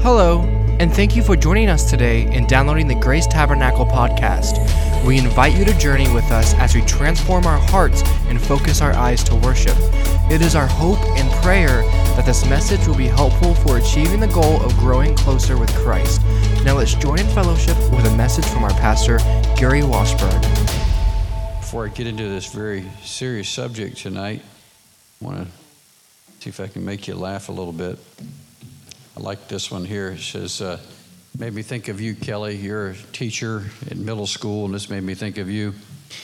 Hello, and thank you for joining us today in downloading the Grace Tabernacle podcast. We invite you to journey with us as we transform our hearts and focus our eyes to worship. It is our hope and prayer that this message will be helpful for achieving the goal of growing closer with Christ. Now let's join in fellowship with a message from our pastor, Gary Washburn. Before I get into this very serious subject tonight, I want to see if I can make you laugh a little bit. I like this one here. It says, made me think of you, Kelly. You're a teacher in middle school, and this made me think of you.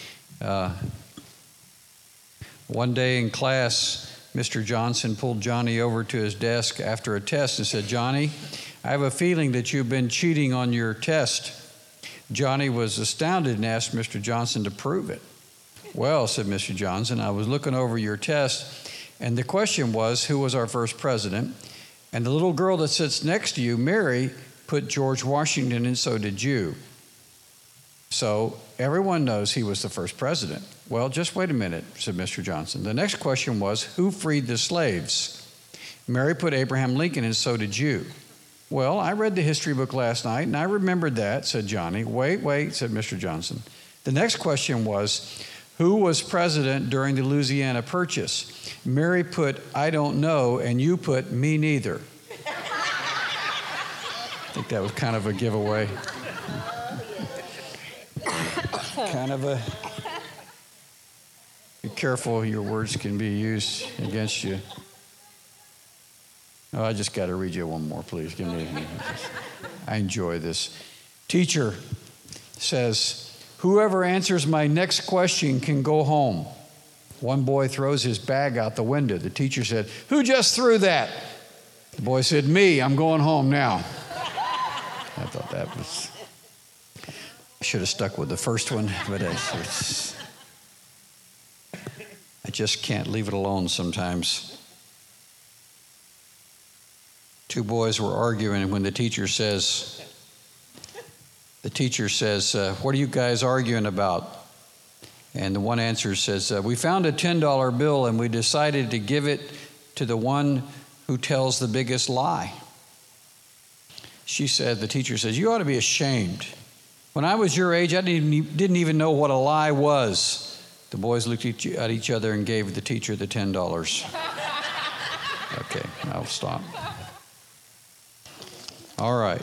One day in class, Mr. Johnson pulled Johnny over to his desk after a test and said, "Johnny, I have a feeling that you've been cheating on your test." Johnny was astounded and asked Mr. Johnson to prove it. "Well," said Mr. Johnson, "I was looking over your test, and the question was, who was our first president? And the little girl that sits next to you, Mary, put George Washington, and so did you. So everyone knows he was the first president." "Well, just wait a minute," said Mr. Johnson. "The next question was, who freed the slaves? Mary put Abraham Lincoln, and so did you." "Well, I read the history book last night, and I remembered that," said Johnny. Wait, said Mr. Johnson. "The next question was, who was president during the Louisiana Purchase? Mary put, I don't know, and you put, me neither." I think that was kind of a giveaway. Be careful, your words can be used against you. Oh, I just got to read you one more, please. I enjoy this. Teacher says, "Whoever answers my next question can go home." One boy throws his bag out the window. The teacher said, "Who just threw that?" The boy said, "Me, I'm going home now." I thought that was, I should have stuck with the first one, but I just can't leave it alone sometimes. Two boys were arguing when the teacher says, "What are you guys arguing about?" And the one answer says, "We found a $10 bill and we decided to give it to the one who tells the biggest lie." The teacher says, "You ought to be ashamed. When I was your age, I didn't even know what a lie was." The boys looked at each other and gave the teacher the $10. Okay, I'll stop. All right.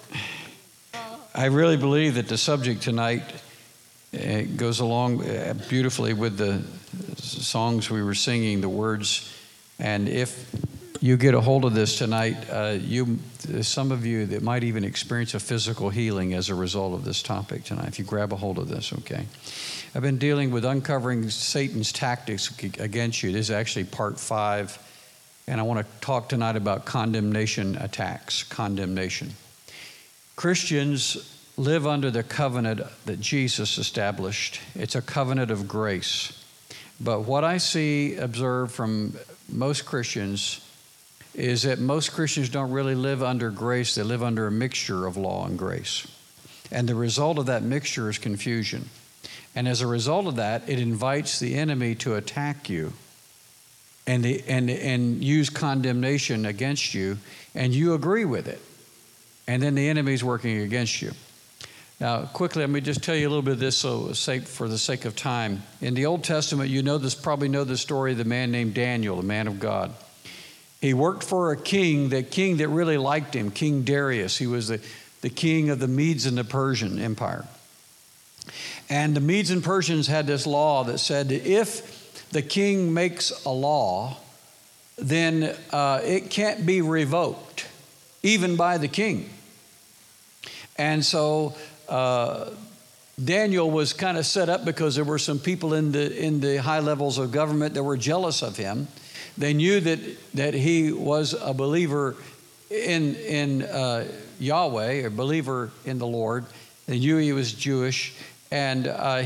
I really believe that the subject tonight goes along beautifully with the songs we were singing, the words. And if you get a hold of this tonight, some of you that might even experience a physical healing as a result of this topic tonight, if you grab a hold of this, okay? I've been dealing with uncovering Satan's tactics against you. This is actually part 5. And I want to talk tonight about condemnation attacks, condemnation. Christians live under the covenant that Jesus established. It's a covenant of grace. But what I observe from most Christians is that most Christians don't really live under grace. They live under a mixture of law and grace. And the result of that mixture is confusion. And as a result of that, it invites the enemy to attack you and use condemnation against you, and you agree with it. And then the enemy's working against you. Now, quickly, let me just tell you a little bit of this for the sake of time. In the Old Testament, probably know the story of the man named Daniel, the man of God. He worked for a king that really liked him, King Darius. He was the king of the Medes and the Persian Empire. And the Medes and Persians had this law that said that if the king makes a law, then it can't be revoked, even by the king. And so Daniel was kind of set up because there were some people in the high levels of government that were jealous of him. They knew that he was a believer in Yahweh, a believer in the Lord. They knew he was Jewish, and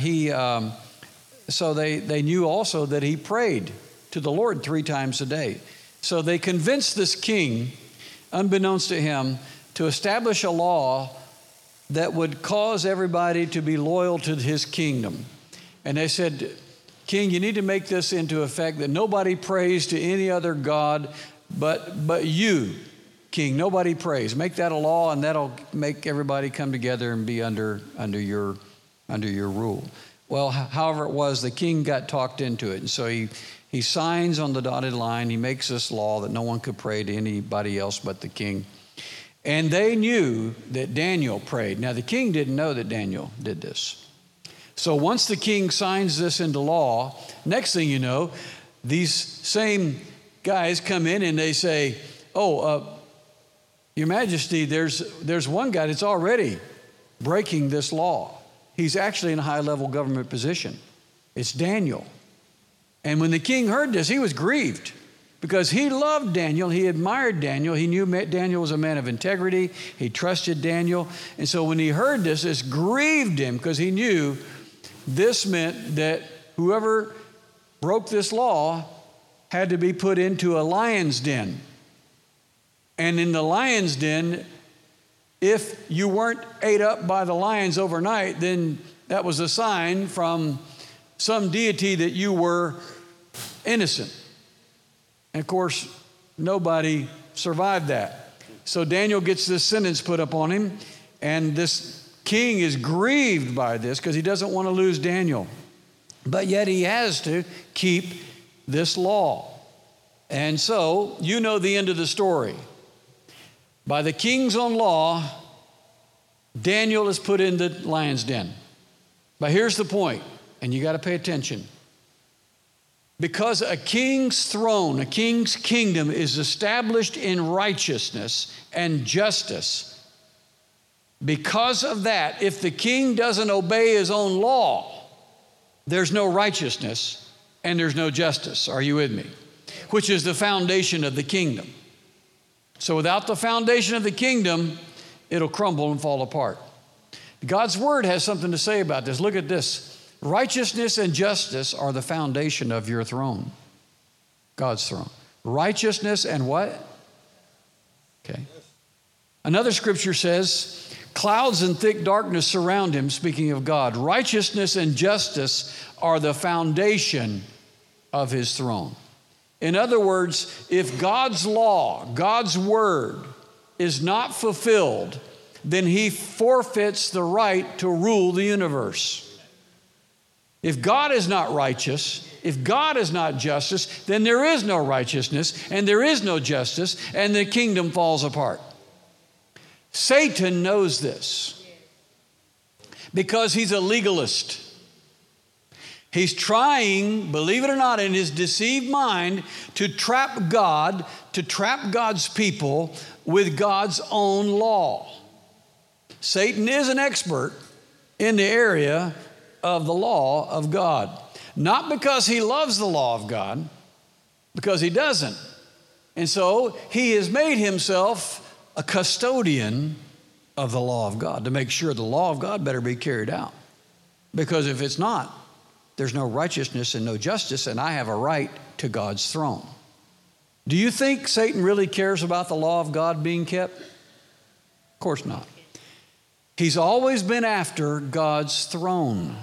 so they knew also that he prayed to the Lord 3 times a day. So they convinced this king, unbeknownst to him, to establish a law that would cause everybody to be loyal to his kingdom. And they said, "King, you need to make this into effect that nobody prays to any other god but you, king. Nobody prays. Make that a law, and that'll make everybody come together and be under your rule. Well, however it was, the king got talked into it. And so he signs on the dotted line. He makes this law that no one could pray to anybody else but the king. And they knew that Daniel prayed. Now, the king didn't know that Daniel did this. So once the king signs this into law, next thing you know, these same guys come in and they say, Your Majesty, there's one guy that's already breaking this law. He's actually in a high-level government position. It's Daniel. And when the king heard this, he was grieved because he loved Daniel. He admired Daniel. He knew Daniel was a man of integrity. He trusted Daniel. And so when he heard this, this grieved him because he knew this meant that whoever broke this law had to be put into a lion's den. And in the lion's den, if you weren't ate up by the lions overnight, then that was a sign from some deity that you were innocent. And of course, nobody survived that. So Daniel gets this sentence put up on him, and this king is grieved by this because he doesn't want to lose Daniel. But yet he has to keep this law. And so, you know the end of the story. By the king's own law, Daniel is put in the lion's den. But here's the point, and you got to pay attention. Because a king's throne, a king's kingdom is established in righteousness and justice. Because of that, if the king doesn't obey his own law, there's no righteousness and there's no justice. Are you with me? Which is the foundation of the kingdom. So without the foundation of the kingdom, it'll crumble and fall apart. God's word has something to say about this. Look at this. Righteousness and justice are the foundation of your throne. God's throne. Righteousness and what? Okay. Another scripture says, clouds and thick darkness surround him, speaking of God. Righteousness and justice are the foundation of his throne. In other words, if God's law, God's word is not fulfilled, then he forfeits the right to rule the universe. If God is not righteous, if God is not justice, then there is no righteousness and there is no justice and the kingdom falls apart. Satan knows this because he's a legalist. He's trying, believe it or not, in his deceived mind to trap God, to trap God's people with God's own law. Satan is an expert in the area of the law of God. Not because he loves the law of God, because he doesn't. And so he has made himself a custodian of the law of God to make sure the law of God better be carried out. Because if it's not, there's no righteousness and no justice, and I have a right to God's throne. Do you think Satan really cares about the law of God being kept? Of course not. He's always been after God's throne.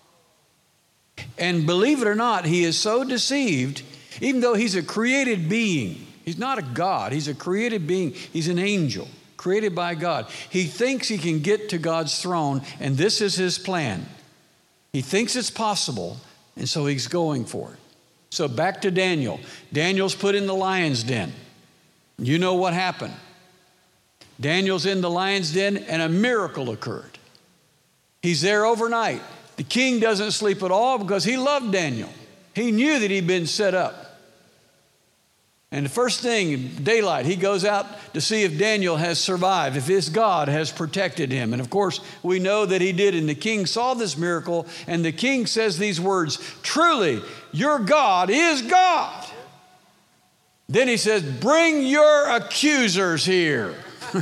And believe it or not, he is so deceived, even though he's a created being. He's not a God. He's a created being. He's an angel created by God. He thinks he can get to God's throne, and this is his plan. He thinks it's possible, and so he's going for it. So back to Daniel. Daniel's put in the lion's den. You know what happened. Daniel's in the lion's den, and a miracle occurred. He's there overnight. The king doesn't sleep at all because he loved Daniel. He knew that he'd been set up. And the first thing, daylight, he goes out to see if Daniel has survived, if his God has protected him. And of course, we know that he did. And the king saw this miracle, and the king says these words, "Truly, your God is God." Then he says, "Bring your accusers here."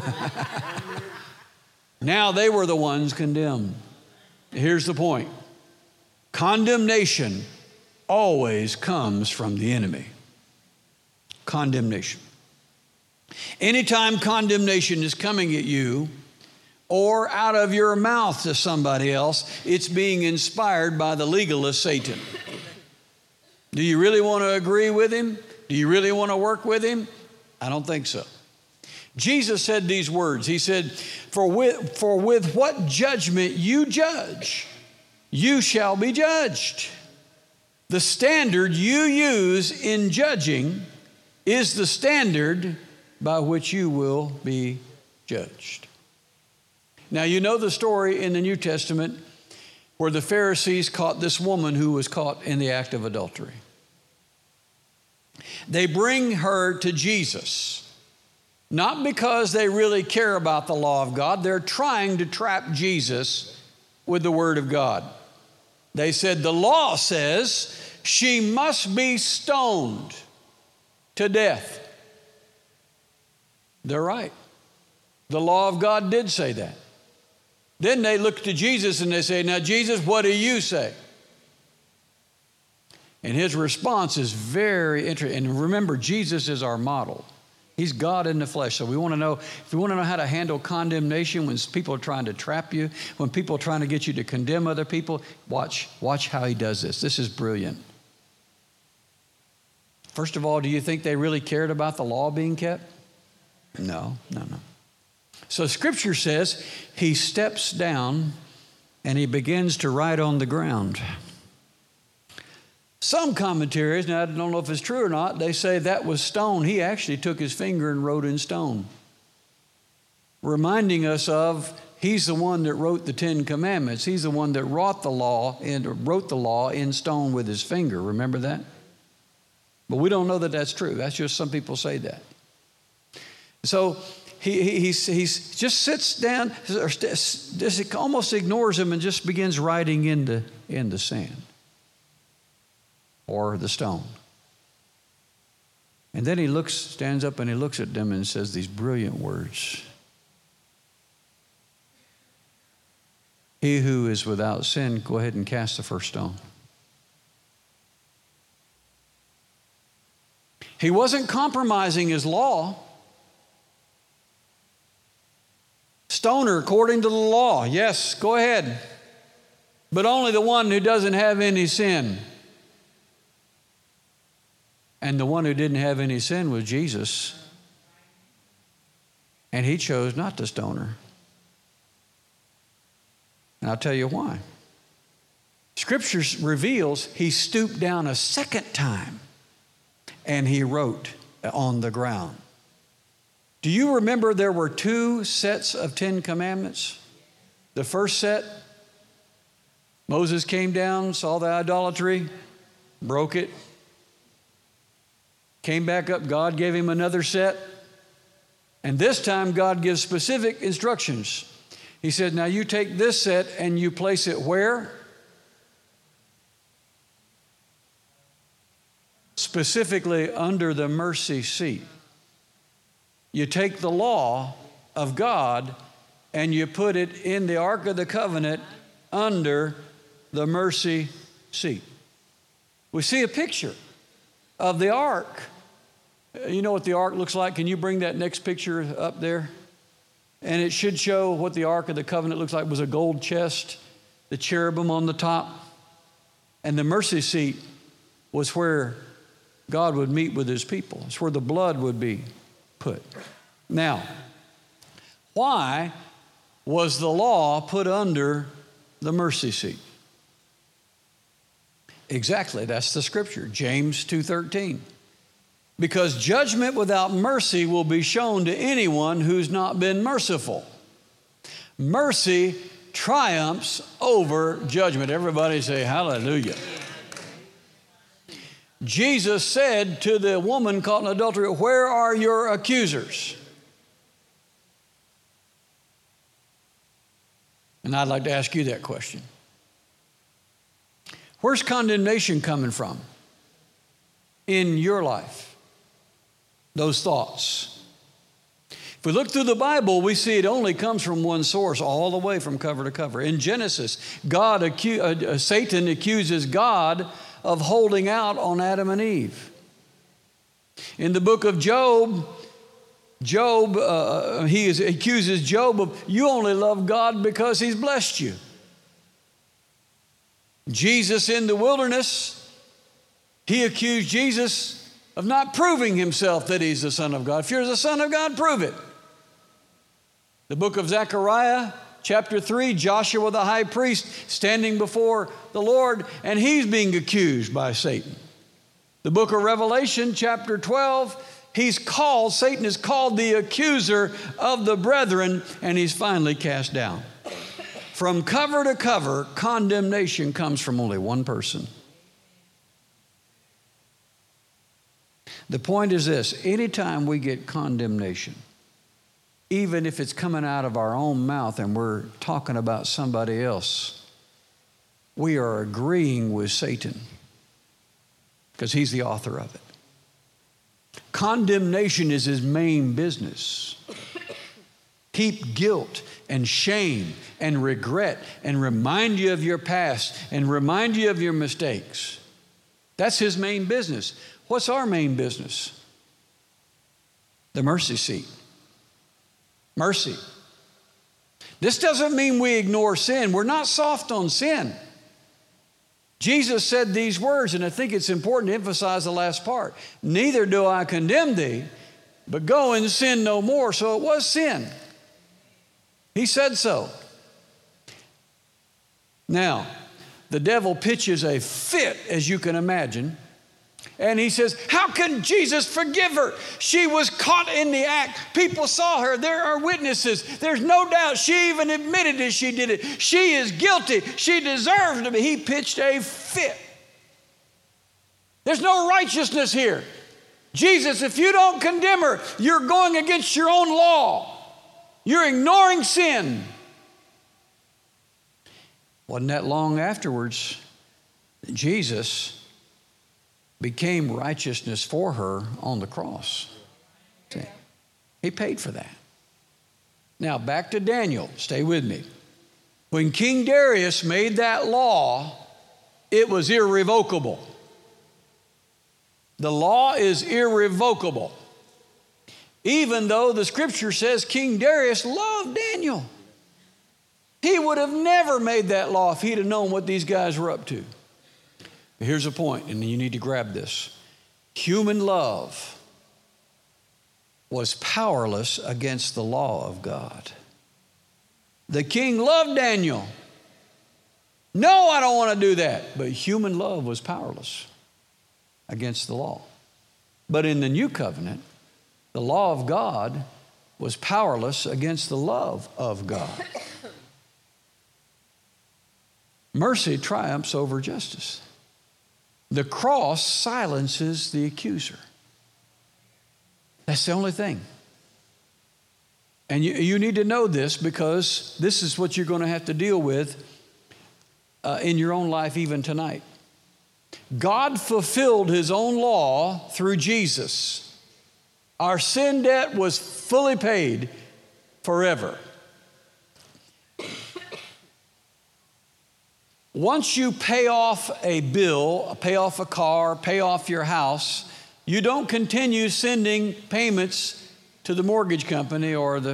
Now they were the ones condemned. Here's the point. Condemnation always comes from the enemy. Condemnation. Anytime condemnation is coming at you or out of your mouth to somebody else, it's being inspired by the legalist Satan. Do you really want to agree with him? Do you really want to work with him? I don't think so. Jesus said these words. He said, for with what judgment you judge, you shall be judged. The standard you use in judging is the standard by which you will be judged. Now, you know the story in the New Testament where the Pharisees caught this woman who was caught in the act of adultery. They bring her to Jesus, not because they really care about the law of God. They're trying to trap Jesus with the Word of God. They said, the law says she must be stoned to death. They're right. The law of God did say that. Then they look to Jesus and they say, now, Jesus, what do you say? And his response is very interesting. And remember, Jesus is our model. He's God in the flesh. So we want to know, if you want to know how to handle condemnation when people are trying to trap you, when people are trying to get you to condemn other people, watch how he does this. This is brilliant. First of all, do you think they really cared about the law being kept? No. So Scripture says he steps down and he begins to write on the ground. Some commentaries, now I don't know if it's true or not, they say that was stone. He actually took his finger and wrote in stone, reminding us of he's the one that wrote the Ten Commandments. He's the one that wrote the law in stone with his finger. Remember that? But we don't know that that's true. That's just some people say that. So he just sits down, or just almost ignores him and just begins writing in the sand or the stone. And then he stands up and he looks at them and says these brilliant words. He who is without sin, go ahead and cast the first stone. He wasn't compromising his law. Stoner according to the law. Yes, go ahead. But only the one who doesn't have any sin. And the one who didn't have any sin was Jesus. And he chose not to stone her. And I'll tell you why. Scripture reveals he stooped down a second time and he wrote on the ground. Do you remember there were 2 sets of 10 commandments? The first set, Moses came down, saw the idolatry, broke it, came back up, God gave him another set, and this time God gives specific instructions. He said, now you take this set and you place it where? Specifically under the mercy seat. You take the law of God and you put it in the Ark of the Covenant under the mercy seat. We see a picture of the Ark. You know what the Ark looks like? Can you bring that next picture up there? And it should show what the Ark of the Covenant looks like. It was a gold chest, the cherubim on the top, and the mercy seat was where God would meet with his people. It's where the blood would be put. Now, why was the law put under the mercy seat? Exactly, that's the scripture, James 2:13. Because judgment without mercy will be shown to anyone who's not been merciful. Mercy triumphs over judgment. Everybody say hallelujah. Jesus said to the woman caught in adultery, where are your accusers? And I'd like to ask you that question. Where's condemnation coming from in your life? Those thoughts. If we look through the Bible, we see it only comes from one source, all the way from cover to cover. In Genesis, Satan accuses God of holding out on Adam and Eve. In the book of Job, he accuses Job of, you only love God because he's blessed you. Jesus in the wilderness, he accused Jesus of not proving himself that he's the Son of God. If you're the Son of God, prove it. The book of Zechariah, chapter 3, Joshua the high priest standing before the Lord, and he's being accused by Satan. The book of Revelation, chapter 12, Satan is called the accuser of the brethren, and he's finally cast down. From cover to cover, condemnation comes from only one person. The point is this: anytime we get condemnation, even if it's coming out of our own mouth and we're talking about somebody else, we are agreeing with Satan because he's the author of it. Condemnation is his main business. Keep guilt and shame and regret and remind you of your past and remind you of your mistakes. That's his main business. What's our main business? The mercy seat. Mercy. This doesn't mean we ignore sin. We're not soft on sin. Jesus said these words, and I think it's important to emphasize the last part. Neither do I condemn thee, but go and sin no more. So it was sin. He said so. Now, the devil pitches a fit, as you can imagine. And he says, how can Jesus forgive her? She was caught in the act. People saw her. There are witnesses. There's no doubt she even admitted that she did it. She is guilty. She deserves to be. He pitched a fit. There's no righteousness here. Jesus, if you don't condemn her, you're going against your own law. You're ignoring sin. Wasn't that long afterwards, Jesus became righteousness for her on the cross. See? He paid for that. Now back to Daniel. Stay with me. When King Darius made that law, it was irrevocable. The law is irrevocable. Even though the scripture says King Darius loved Daniel. He would have never made that law if he'd have known what these guys were up to. Here's the point, and you need to grab this. Human love was powerless against the law of God. The king loved Daniel. No, I don't want to do that. But human love was powerless against the law. But in the new covenant, the law of God was powerless against the love of God. Mercy triumphs over justice. The cross silences the accuser. That's the only thing. And you need to know this, because this is what you're going to have to deal with in your own life even tonight. God fulfilled his own law through Jesus. Our sin debt was fully paid forever. Once you pay off a bill, pay off a car, pay off your house, you don't continue sending payments to the mortgage company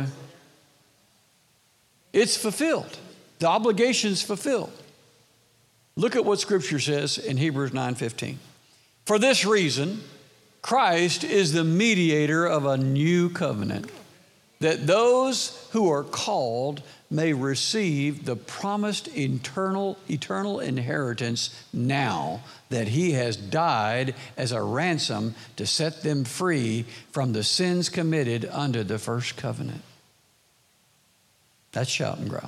it's fulfilled. The obligation's fulfilled. Look at what Scripture says in Hebrews 9:15. For this reason, Christ is the mediator of a new covenant, that those who are called may receive the promised eternal inheritance now that he has died as a ransom to set them free from the sins committed under the first covenant. That's shouting ground.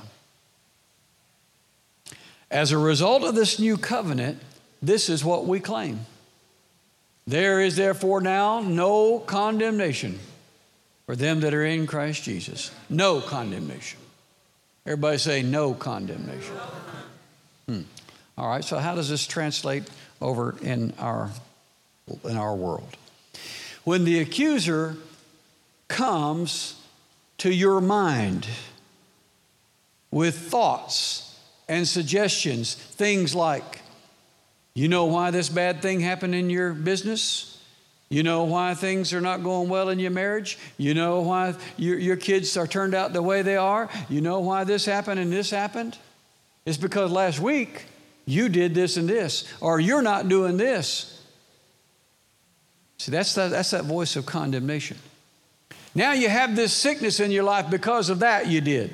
As a result of this new covenant, this is what we claim. There is therefore now no condemnation for them that are in Christ Jesus. No condemnation. Everybody say no condemnation. All right, so how does this translate over in our world? When the accuser comes to your mind with thoughts and suggestions, things like, you know why this bad thing happened in your business? You know why things are not going well in your marriage? You know why your kids are turned out the way they are? You know why this happened and this happened? It's because last week you did this and this, or you're not doing this. See, that's that voice of condemnation. Now you have this sickness in your life because of that you did.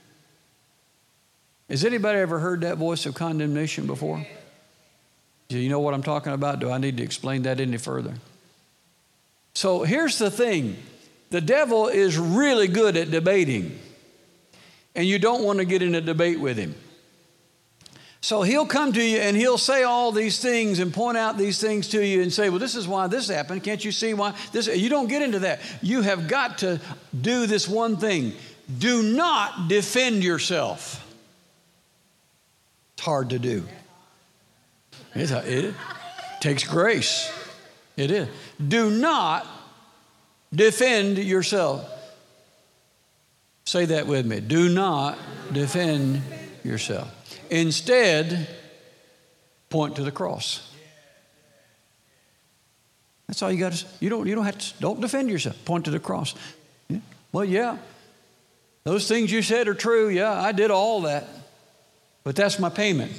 Has anybody ever heard that voice of condemnation before? Do you know what I'm talking about? Do I need to explain that any further? So here's the thing. The devil is really good at debating, and you don't want to get in a debate with him. So he'll come to you and he'll say all these things and point out these things to you and say, well, this is why this happened. Can't you see why this? You don't get into that. You have got to do this one thing. Do not defend yourself. It's hard to do. It takes grace. It is. Do not defend yourself. Say that with me. Do not defend yourself. Instead, point to the cross. That's all you got to say. You don't have to, don't defend yourself. Point to the cross. Yeah. Well, yeah. Those things you said are true. Yeah, I did all that. But that's my payment.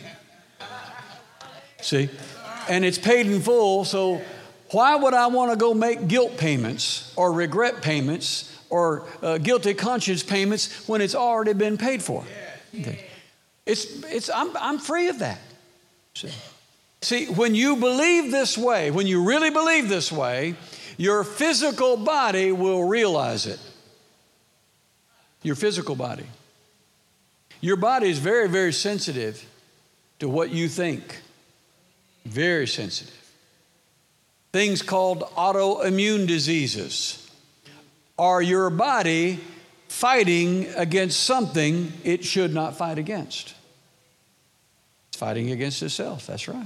See? And it's paid in full, so why would I want to go make guilt payments or regret payments or guilty conscience payments when it's already been paid for? Okay. I'm free of that. See, when you believe this way, when you really believe this way, your physical body will realize it. Your physical body. Your body is very, very sensitive to what you think. Very sensitive. Things called autoimmune diseases are your body fighting against something it should not fight against. It's fighting against itself. That's right.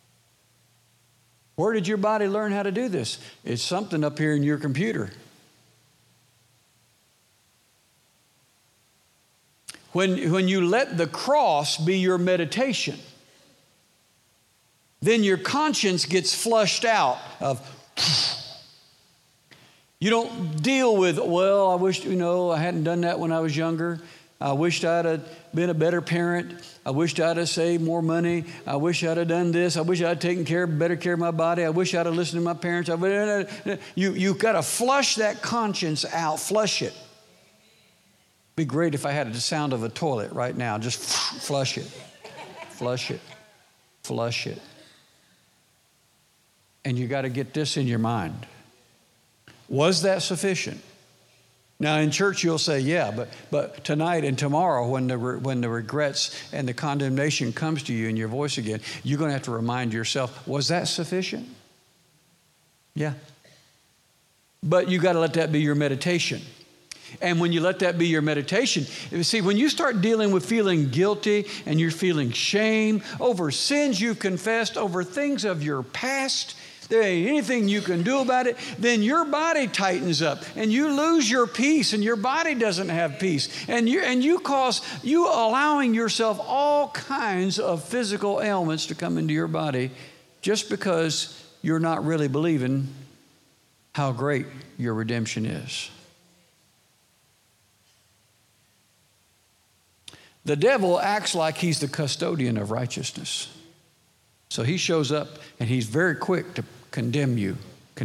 Where did your body learn how to do this? It's something up here in your computer. When you let the cross be your meditation, then your conscience gets flushed out of. You don't deal with, well, I wish, I hadn't done that when I was younger. I wished I'd have been a better parent. I wished I'd have saved more money. I wish I'd have done this. I wish I'd taken better care of my body. I wish I'd have listened to my parents. You've got to flush that conscience out. Flush it. It'd be great if I had the sound of a toilet right now. Just flush it. Flush it. Flush it. And you got to get this in your mind. Was that sufficient? Now in church you'll say, yeah, but tonight and tomorrow when the regrets and the condemnation comes to you in your voice again, you're going to have to remind yourself, was that sufficient? Yeah. But you got to let that be your meditation. And when you let that be your meditation, see, when you start dealing with feeling guilty and you're feeling shame over sins you've confessed, over things of your past, there ain't anything you can do about it, then your body tightens up and you lose your peace and your body doesn't have peace. And you allowing yourself all kinds of physical ailments to come into your body just because you're not really believing how great your redemption is. The devil acts like he's the custodian of righteousness. So he shows up and he's very quick to condemn you.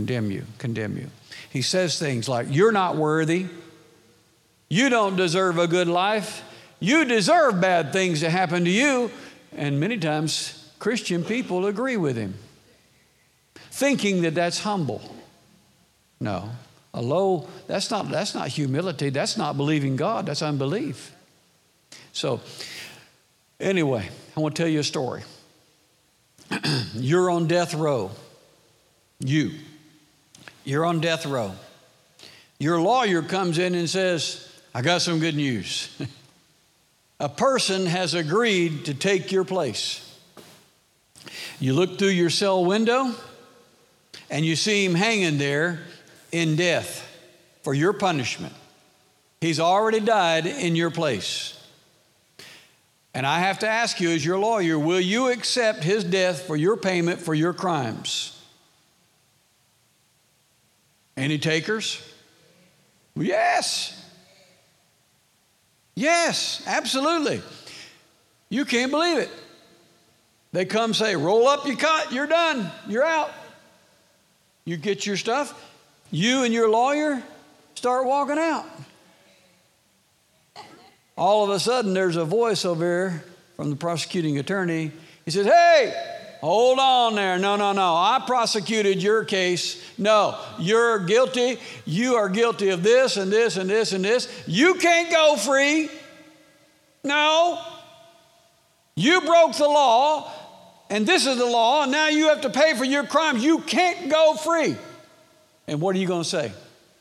He says things like, you're not worthy. You don't deserve a good life. You deserve bad things to happen to you. And many times Christian people agree with him, thinking that that's humble. No, that's not humility. That's not believing God. That's unbelief. So anyway, I want to tell you a story. You're on death row. You're on death row. Your lawyer comes in and says, I got some good news. A person has agreed to take your place. You look through your cell window and you see him hanging there in death for your punishment. He's already died in your place. And I have to ask you as your lawyer, will you accept his death for your payment for your crimes? Any takers? Yes. Yes, absolutely. You can't believe it. They come say, roll up your cut, you're done, you're out. You get your stuff. You and your lawyer start walking out. All of a sudden, there's a voice over here from the prosecuting attorney. He says, hey, hold on there. No. I prosecuted your case. No, you're guilty. You are guilty of this and this and this and this. You can't go free. No. You broke the law, and this is the law, and now you have to pay for your crimes. You can't go free. And what are you going to say?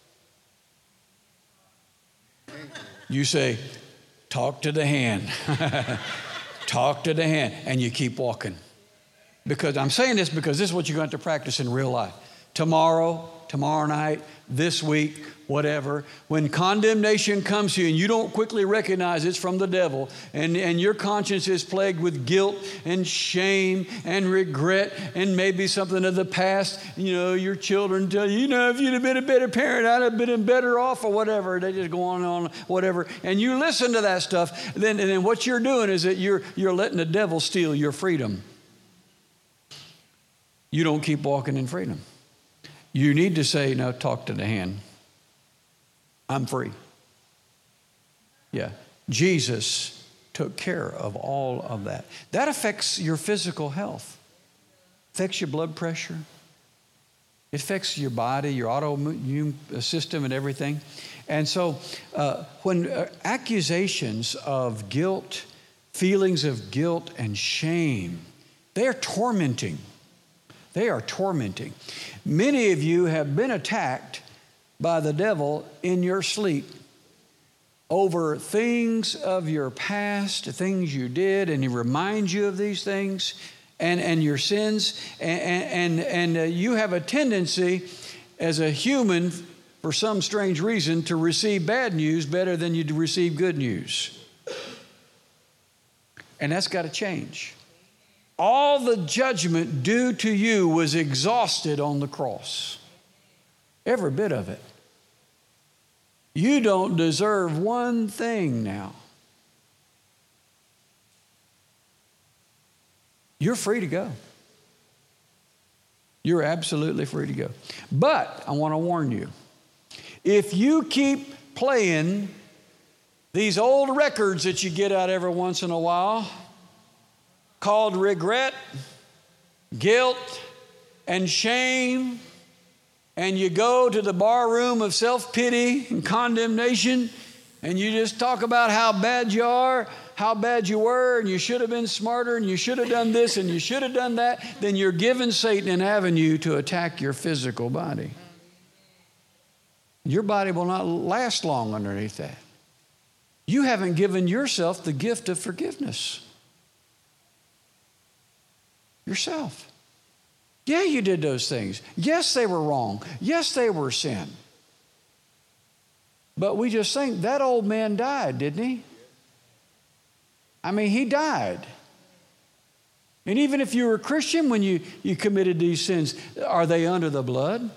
You say, talk to the hand. Talk to the hand. And you keep walking. Because I'm saying this because this is what you're going to have to practice in real life. Tomorrow night, this week, whatever. When condemnation comes to you and you don't quickly recognize it's from the devil, and your conscience is plagued with guilt and shame and regret and maybe something of the past, your children tell you, if you'd have been a better parent, I'd have been better off or whatever. They just go on, whatever. And you listen to that stuff, and then what you're doing is that you're letting the devil steal your freedom. You don't keep walking in freedom. You need to say, no, talk to the hand. I'm free. Yeah. Jesus took care of all of that. That affects your physical health. Affects your blood pressure. It affects your body, your autoimmune system and everything. And so when accusations of guilt, feelings of guilt and shame, they are tormenting. They are tormenting. Many of you have been attacked by the devil in your sleep over things of your past, things you did, and he reminds you of these things and your sins. And you have a tendency as a human, for some strange reason, to receive bad news better than you receive good news. And that's got to change. All the judgment due to you was exhausted on the cross. Every bit of it. You don't deserve one thing now. You're free to go. You're absolutely free to go. But I want to warn you, if you keep playing these old records that you get out every once in a while, called regret, guilt, and shame, and you go to the bar room of self-pity and condemnation, and you just talk about how bad you are, how bad you were, and you should have been smarter, and you should have done this, and you should have done that, then you're giving Satan an avenue to attack your physical body. Your body will not last long underneath that. You haven't given yourself the gift of forgiveness. Yourself. Yeah, you did those things. Yes, they were wrong. Yes, they were sin. But we just think that old man died, didn't he? I mean, he died. And even if you were a Christian when you committed these sins, are they under the blood?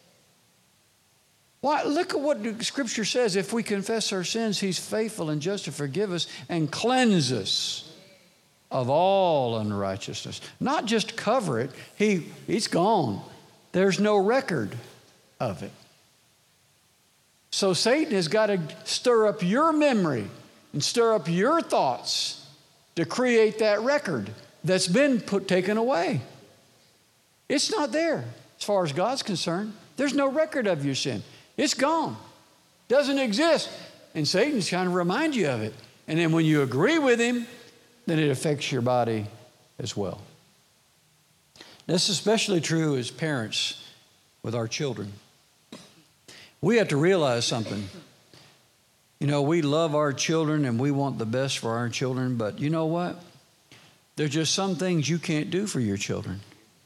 Why, look at what the Scripture says. If we confess our sins, he's faithful and just to forgive us and cleanse us of all unrighteousness. Not just cover it. It's gone. There's no record of it. So Satan has got to stir up your memory and stir up your thoughts to create that record that's been taken away. It's not there as far as God's concerned. There's no record of your sin. It's gone. Doesn't exist. And Satan's trying to remind you of it. And then when you agree with him, then it affects your body as well. This is especially true as parents with our children. We have to realize something. We love our children and we want the best for our children, but you know what? There's just some things you can't do for your children.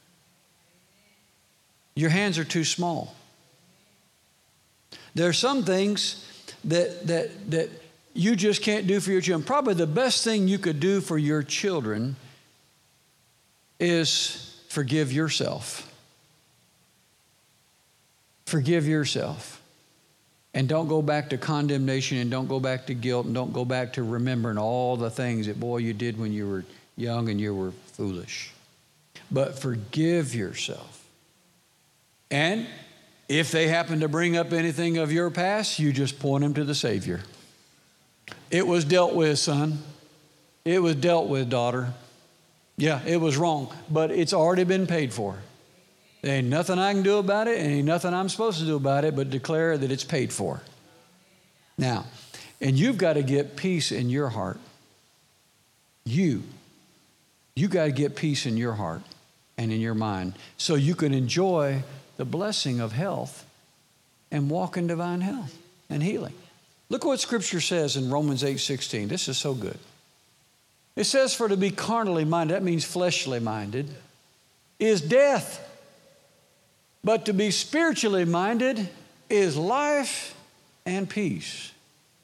Your hands are too small. There are some things that you just can't do for your children. Probably the best thing you could do for your children is forgive yourself. Forgive yourself. And don't go back to condemnation, and don't go back to guilt, and don't go back to remembering all the things that, boy, you did when you were young and you were foolish. But forgive yourself. And If they happen to bring up anything of your past, you just point them to the Savior. It was dealt with, son. It was dealt with, daughter. Yeah, it was wrong, but it's already been paid for. There ain't nothing I can do about it, and ain't nothing I'm supposed to do about it, but declare that it's paid for. Now, and you've got to get peace in your heart. You got to get peace in your heart and in your mind so you can enjoy the blessing of health and walk in divine health and healing. Look what Scripture says in Romans 8:16. This is so good. It says, for to be carnally minded, that means fleshly minded, is death. But to be spiritually minded is life and peace.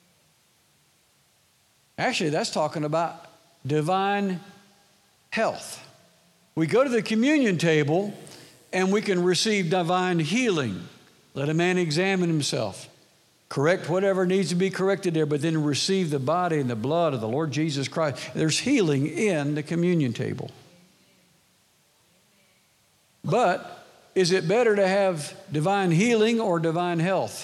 Actually, that's talking about divine health. We go to the communion table and we can receive divine healing. Let a man examine himself. Correct whatever needs to be corrected there, but then receive the body and the blood of the Lord Jesus Christ. There's healing in the communion table. But is it better to have divine healing or divine health?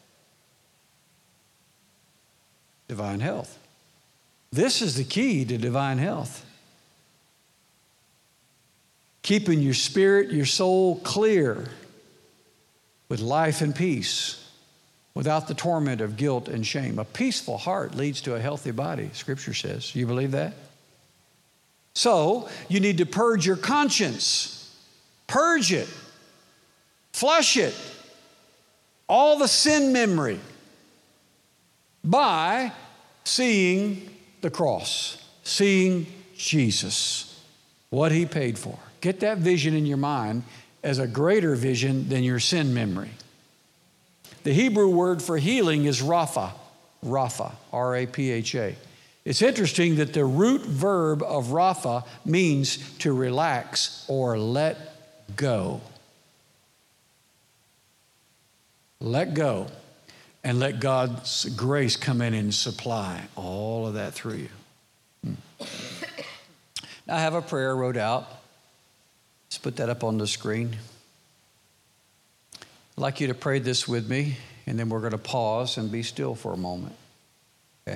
Divine health. This is the key to divine health. Keeping your spirit, your soul clear with life and peace without the torment of guilt and shame. A peaceful heart leads to a healthy body, Scripture says. You believe that? So you need to purge your conscience. Purge it. Flush it. All the sin memory by seeing the cross, seeing Jesus, what He paid for. Get that vision in your mind as a greater vision than your sin memory. The Hebrew word for healing is rapha, R-A-P-H-A. It's interesting that the root verb of rapha means to relax or let go. Let go and let God's grace come in and supply all of that through you. Now I have a prayer I wrote out. Let's put that up on the screen. I'd like you to pray this with me, and then we're going to pause and be still for a moment. Okay?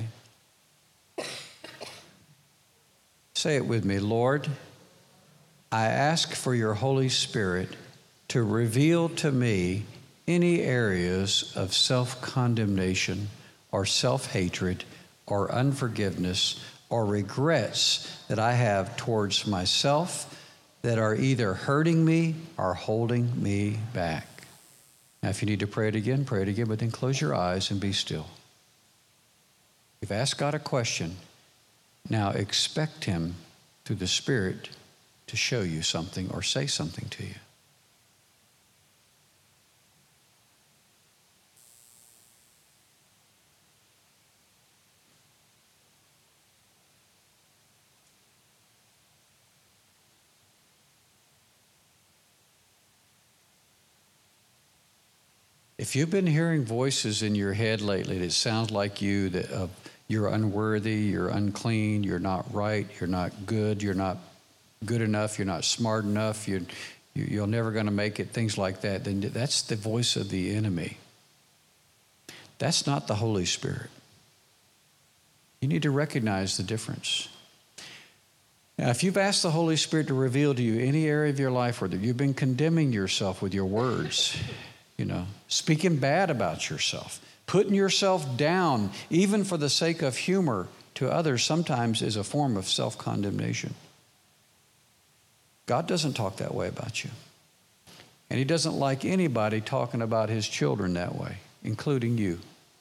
Say it with me. Lord, I ask for your Holy Spirit to reveal to me any areas of self-condemnation or self-hatred or unforgiveness or regrets that I have towards myself that are either hurting me or holding me back. Now, if you need to pray it again, but then close your eyes and be still. You've asked God a question. Now expect Him through the Spirit to show you something or say something to you. If you've been hearing voices in your head lately that sound like you, that you're unworthy, you're unclean, you're not right, you're not good enough, you're not smart enough, you're never going to make it, things like that, then that's the voice of the enemy. That's not the Holy Spirit. You need to recognize the difference. Now, if you've asked the Holy Spirit to reveal to you any area of your life where you've been condemning yourself with your words, speaking bad about yourself, putting yourself down, even for the sake of humor to others, sometimes is a form of self-condemnation. God doesn't talk that way about you. And He doesn't like anybody talking about His children that way, including you.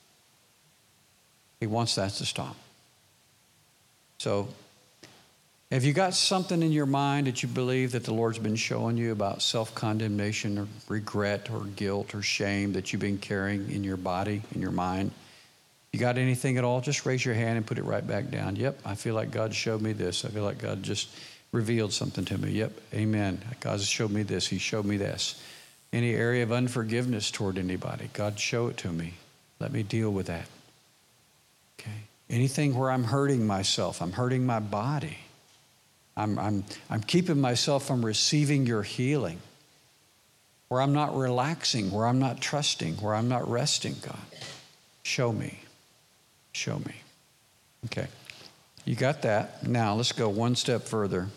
He wants that to stop. So, have you got something in your mind that you believe that the Lord's been showing you about self-condemnation or regret or guilt or shame that you've been carrying in your body, in your mind? You got anything at all? Just raise your hand and put it right back down. Yep, I feel like God showed me this. I feel like God just revealed something to me. Yep, amen. God showed me this. He showed me this. Any area of unforgiveness toward anybody, God, show it to me. Let me deal with that. Okay. Anything where I'm hurting myself, I'm hurting my body. I'm keeping myself from receiving your healing. where I'm not relaxing, where I'm not trusting, where I'm not resting, God. Show me. Show me. Okay. You got that. Now let's go one step further.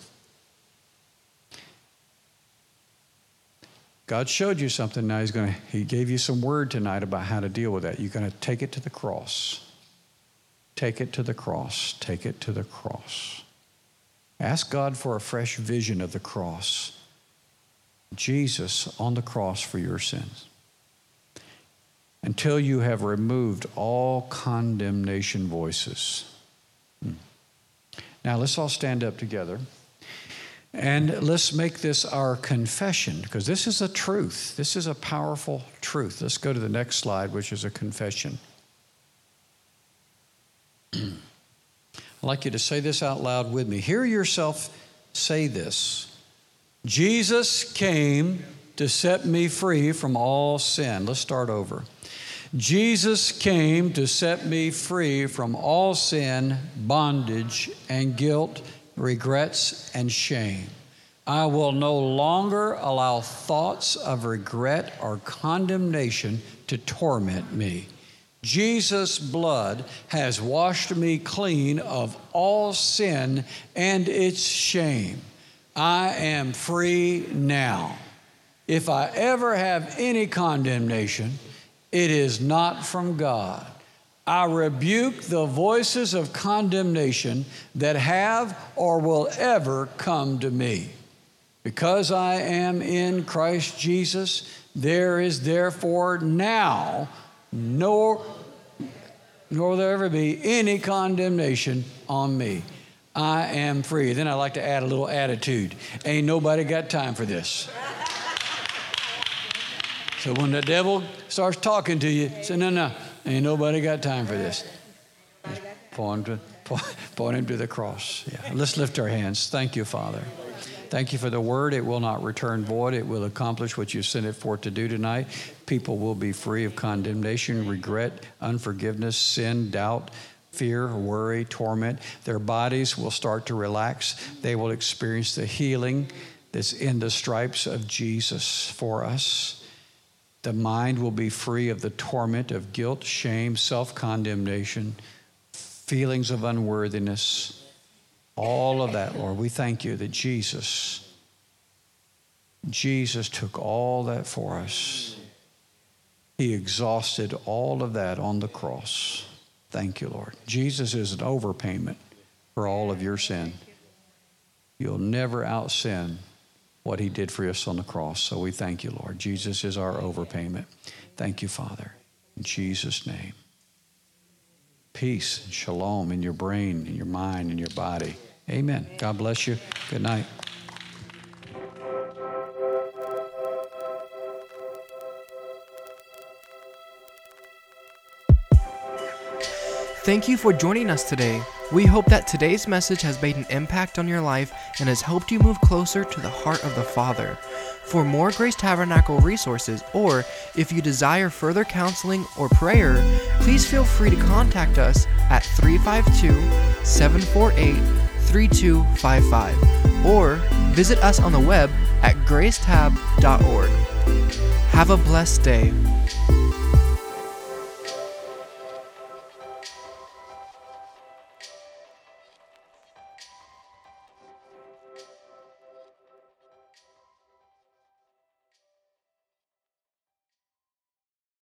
God showed you something. Now he gave you some word tonight about how to deal with that. You're going to take it to the cross. Take it to the cross. Take it to the cross. Ask God for a fresh vision of the cross. Jesus on the cross for your sins. Until you have removed all condemnation voices. Now let's all stand up together. And let's make this our confession, because this is a truth. This is a powerful truth. Let's go to the next slide, which is a confession. I'd like you to say this out loud with me. Hear yourself say this. Jesus came to set me free from all sin. Let's start over. Jesus came to set me free from all sin, bondage, and guilt, regrets, and shame. I will no longer allow thoughts of regret or condemnation to torment me. Jesus' blood has washed me clean of all sin and its shame. I am free now. If I ever have any condemnation, it is not from God. I rebuke the voices of condemnation that have or will ever come to me. Because I am in Christ Jesus, there is therefore now nor will there ever be any condemnation on me. I am free. Then I like to add a little attitude. Ain't nobody got time for this. So when the devil starts talking to you, say, no, ain't nobody got time for this. Point him to the cross. Yeah. Let's lift our hands. Thank you, Father. Thank you for the word. It will not return void. It will accomplish what you sent it for to do tonight. People will be free of condemnation, regret, unforgiveness, sin, doubt, fear, worry, torment. Their bodies will start to relax. They will experience the healing that's in the stripes of Jesus for us. The mind will be free of the torment of guilt, shame, self-condemnation, feelings of unworthiness, all of that, Lord. We thank you that Jesus took all that for us. He exhausted all of that on the cross. Thank you, Lord. Jesus is an overpayment for all of your sin. You'll never out-sin what he did for us on the cross. So we thank you, Lord. Jesus is our overpayment. Thank you, Father. In Jesus' name. Peace and shalom in your brain, in your mind, in your body. Amen. God bless you. Good night. Thank you for joining us today. We hope that today's message has made an impact on your life and has helped you move closer to the heart of the Father. For more Grace Tabernacle resources, or if you desire further counseling or prayer, please feel free to contact us at 352-748-3255 or visit us on the web at gracetab.org. Have a blessed day.